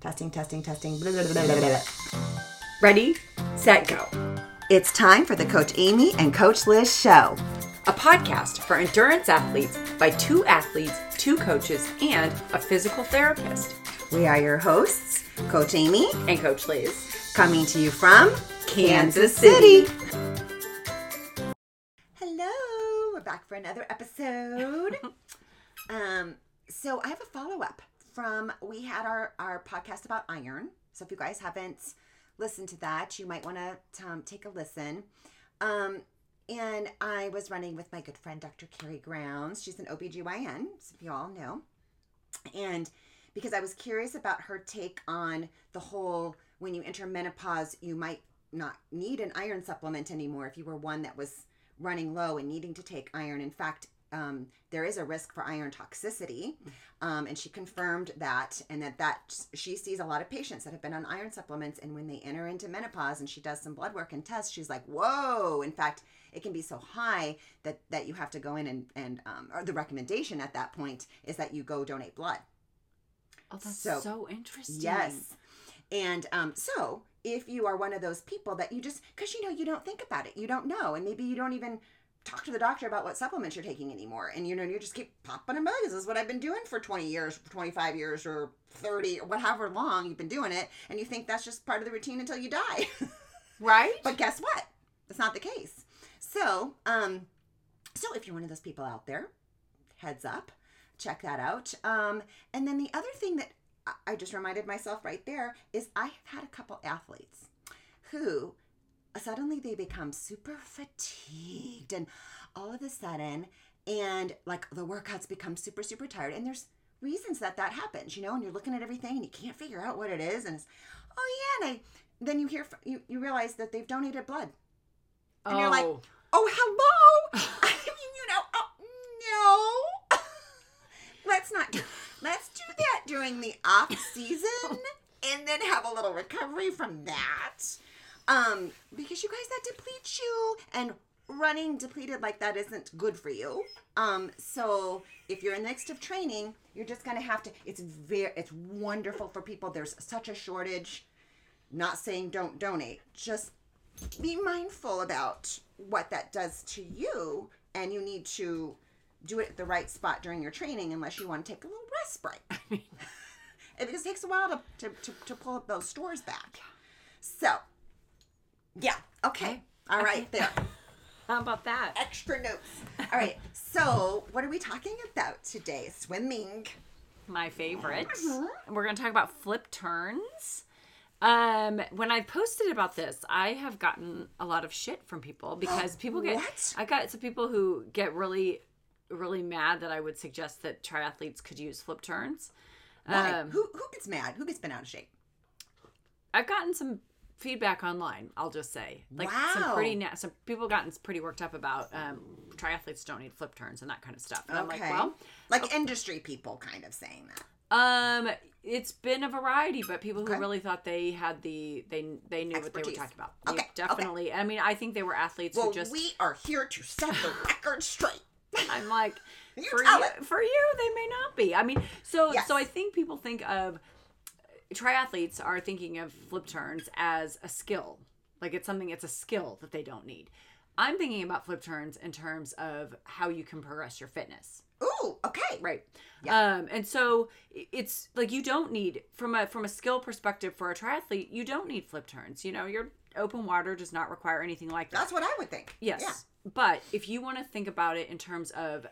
Testing. Blah, blah, blah, blah, blah. Ready, set, go. It's time for the Coach Amy and Coach Liz show. A podcast for endurance athletes by two athletes, two coaches, and a physical therapist. We are your hosts, Coach Amy And Coach Liz. coming to you from Kansas City. Hello, we're back for another episode. So I have a follow-up from, we had our podcast about iron. So if you guys haven't listened to that, you might want to take a listen. And I was running with my good friend, Dr. Carrie Grounds. She's an OBGYN, so if you all know. And because I was curious about her take on the whole, when you enter menopause, you might not need an iron supplement anymore if you were one that was running low and needing to take iron. In fact, there is a risk for iron toxicity. And she confirmed that, and that she sees a lot of patients that have been on iron supplements, and when they enter into menopause and she does some blood work and tests, she's like, whoa. In fact, it can be so high that you have to go in and or the recommendation at that point is that you go donate blood. Oh, that's so interesting. Yes. And so if you are one of those people that you just, because you don't think about it, you don't know, and maybe you don't even talk to the doctor about what supplements you're taking anymore, and you just keep popping them. This is what I've been doing for 20 years, 25 years, or 30, or whatever long you've been doing it, and you think that's just part of the routine until you die. Right? But guess what? That's not the case. So, if you're one of those people out there, heads up, check that out. And then the other thing that I just reminded myself right there is I have had a couple athletes who suddenly they become super fatigued, and all of a sudden, and like the workouts become super, super tired. And there's reasons that happens, and you're looking at everything and you can't figure out what it is. And it's, oh yeah. And then you hear, you realize that they've donated blood. And you're like, oh, hello. No. Let's do that during the off season and then have a little recovery from that. Because you guys, that depletes you, and running depleted like that isn't good for you. So if you're in the midst of training, you're just going to have to, it's wonderful for people. There's such a shortage. Not saying don't donate, just be mindful about what that does to you, and you need to do it at the right spot during your training, unless you want to take a little rest break. It just takes a while to pull up those stores back. So, yeah, okay. All right, there. How about that? Extra notes. All right, so what are we talking about today? Swimming. My favorite. We're going to talk about flip turns. When I posted about this, I have gotten a lot of shit from people because people I got some people who get really, really mad that I would suggest that triathletes could use flip turns. Why? Who gets mad? Who gets bent out of shape? I've gotten some feedback online, I'll just say. Like some people gotten pretty worked up about triathletes don't need flip turns and that kind of stuff. And okay. I'm like, well, industry people kind of saying that. It's been a variety, but people who really thought they had they knew expertise. What they were talking about. Okay. Definitely. Okay. I mean, I think they were athletes who just... we are here to set the record straight. I'm like, for you, they may not be. I mean, so I think people think of triathletes are thinking of flip turns as a skill. Like it's a skill that they don't need. I'm thinking about flip turns in terms of how you can progress your fitness. Ooh, okay. Right. Yeah. And so it's like you don't need, from a skill perspective for a triathlete, you don't need flip turns. Your open water does not require anything like that. That's what I would think. Yes. Yeah. But if you want to think about it in terms of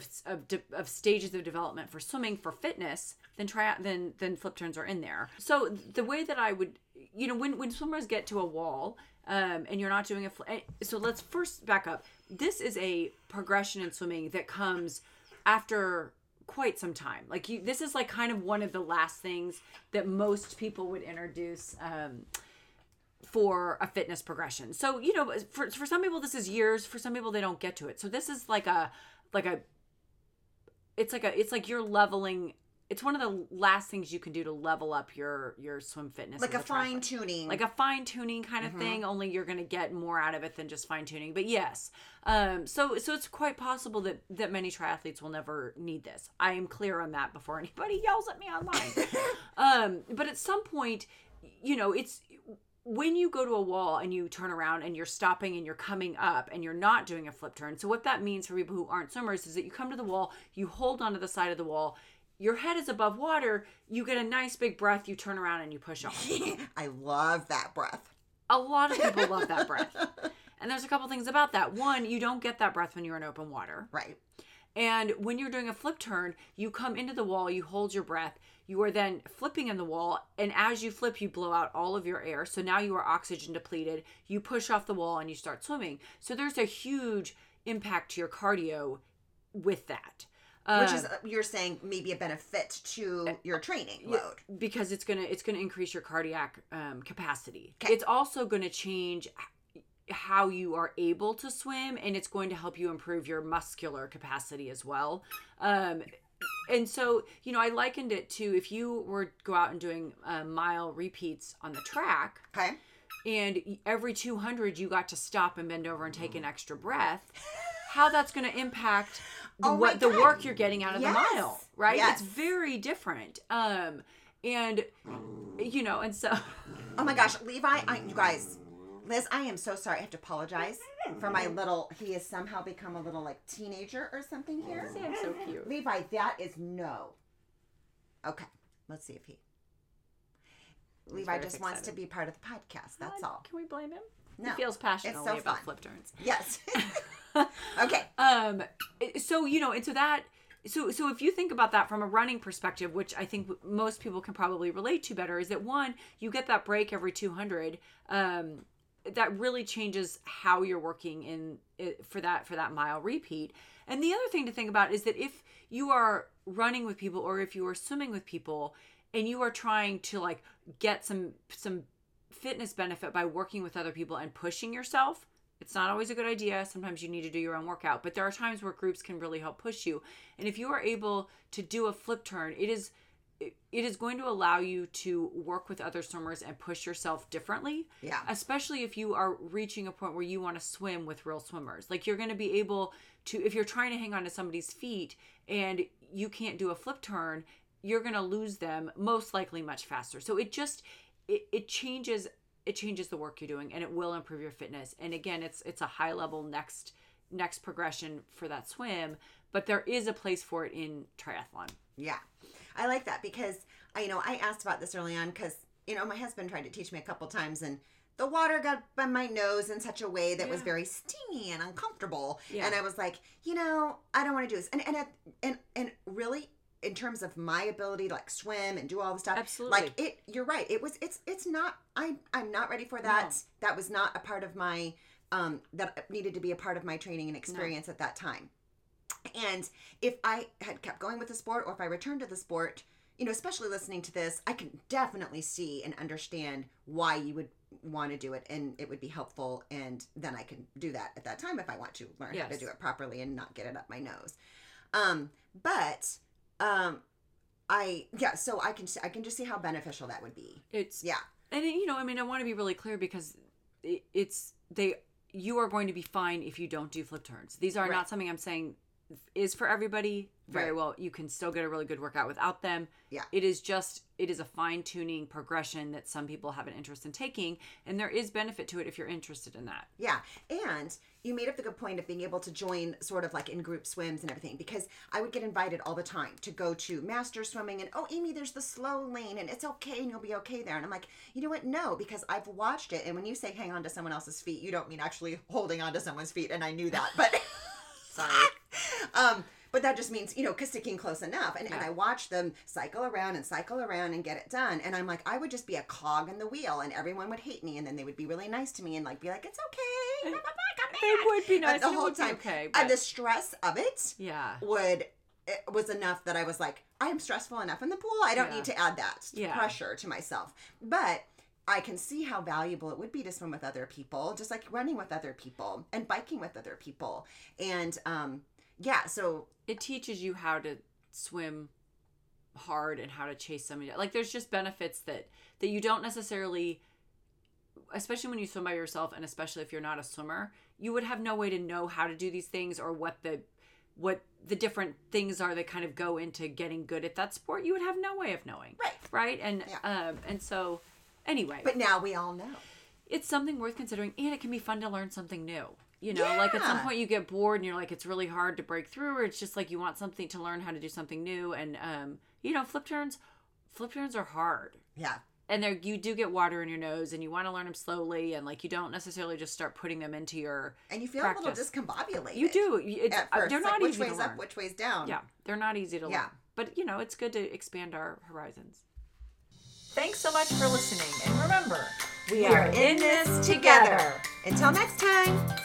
stages of development for swimming for fitness, then flip turns are in there. So the way that I would, when swimmers get to a wall, and you're not doing so let's first back up. This is a progression in swimming that comes after quite some time. Like this is like kind of one of the last things that most people would introduce for a fitness progression. So, for some people this is years, for some people they don't get to it. So this is it's like you're leveling it's one of the last things you can do to level up your swim fitness. Like as a fine tuning. Like a fine tuning kind of thing, only you're going to get more out of it than just fine tuning. But yes, so it's quite possible that many triathletes will never need this. I am clear on that before anybody yells at me online. But at some point, it's when you go to a wall and you turn around and you're stopping and you're coming up and you're not doing a flip turn. So what that means for people who aren't swimmers is that you come to the wall, you hold onto the side of the wall, your head is above water, you get a nice big breath, you turn around and you push off. I love that breath. A lot of people love that breath. And there's a couple things about that. One, you don't get that breath when you're in open water. Right. And when you're doing a flip turn, you come into the wall, you hold your breath, you are then flipping in the wall, and as you flip, you blow out all of your air. So now you are oxygen depleted, you push off the wall and you start swimming. So there's a huge impact to your cardio with that. Which is, you're saying, maybe a benefit to your training load. Because it's gonna increase your cardiac capacity. Okay. It's also gonna change how you are able to swim, and it's going to help you improve your muscular capacity as well. And so, I likened it to if you were go out and doing mile repeats on the track. Okay. And every 200 you got to stop and bend over and take an extra breath, how that's going to impact the work you're getting out of the mile, right? Yes. It's very different. And so. Oh my gosh, Levi, you guys, Liz, I am so sorry. I have to apologize for my he has somehow become a little like teenager or something here. Sam's so cute. Levi, that is no. Okay, let's see if Levi just wants to be part of the podcast. That's all. Can we blame him? No. He feels passionately about fun. flip turns. Yes. Okay. So, and so that, so if you think about that from a running perspective, which I think most people can probably relate to better, is that one, you get that break every 200, that really changes how you're working for that mile repeat. And the other thing to think about is that if you are running with people or if you are swimming with people and you are trying to like get some fitness benefit by working with other people and pushing yourself, it's not always a good idea. Sometimes you need to do your own workout, but there are times where groups can really help push you. And if you are able to do a flip turn, it is going to allow you to work with other swimmers and push yourself differently. Yeah. Especially if you are reaching a point where you want to swim with real swimmers. Like you're going to be able to, if you're trying to hang on to somebody's feet and you can't do a flip turn, you're going to lose them most likely much faster. So it changes the work you're doing and it will improve your fitness. And again, it's a high level next progression for that swim, but there is a place for it in triathlon. Yeah. I like that because I asked about this early on because, my husband tried to teach me a couple times and the water got by my nose in such a way that was very stingy and uncomfortable. Yeah. And I was like, I don't want to do this. And really, in terms of my ability to like swim and do all the stuff. Absolutely. Like you're right. It's not, I'm not ready for that. No. That was not a part of my, that needed to be a part of my training and experience at that time. And if I had kept going with the sport or if I returned to the sport, especially listening to this, I can definitely see and understand why you would want to do it and it would be helpful. And then I can do that at that time if I want to learn how to do it properly and not get it up my nose. So I can just see how beneficial that would be. And I want to be really clear because you are going to be fine if you don't do flip turns. These are not something I'm saying is for everybody. Very well, you can still get a really good workout without them. Yeah. It is a fine-tuning progression that some people have an interest in taking, and there is benefit to it if you're interested in that. Yeah. And you made up the good point of being able to join sort of like in group swims and everything, because I would get invited all the time to go to master swimming and, oh, Amy, there's the slow lane and it's okay and you'll be okay there. And I'm like, you know what? No, because I've watched it. And when you say hang on to someone else's feet, you don't mean actually holding on to someone's feet. And I knew that, but sorry. But that just means, sticking close enough. And I watch them cycle around and get it done. And I'm like, I would just be a cog in the wheel and everyone would hate me. And then they would be really nice to me and like be like, it's okay. I'm back. They would be nice the whole time. Okay, and the stress of it it was enough that I was like, I am stressful enough in the pool. I don't need to add that pressure to myself. But I can see how valuable it would be to swim with other people, just like running with other people and biking with other people. And, so... It teaches you how to swim hard and how to chase somebody. Like there's just benefits that you don't necessarily, especially when you swim by yourself, and especially if you're not a swimmer, you would have no way to know how to do these things or what the different things are that kind of go into getting good at that sport. You would have no way of knowing. Right. And and so anyway. But now we all know. It's something worth considering, and it can be fun to learn something new. You know, like at some point you get bored and you're like, it's really hard to break through, or it's just like you want something to learn how to do something new. And you know, flip turns are hard. Yeah. And you do get water in your nose, and you want to learn them slowly, and like you don't necessarily just start putting them into your and you feel practice. A little discombobulated. You do. At first. They're not like, easy which to way's learn. up, which way's down. Yeah, they're not easy to learn. But you know, it's good to expand our horizons. Thanks so much for listening, and remember, we are in this together. Until next time.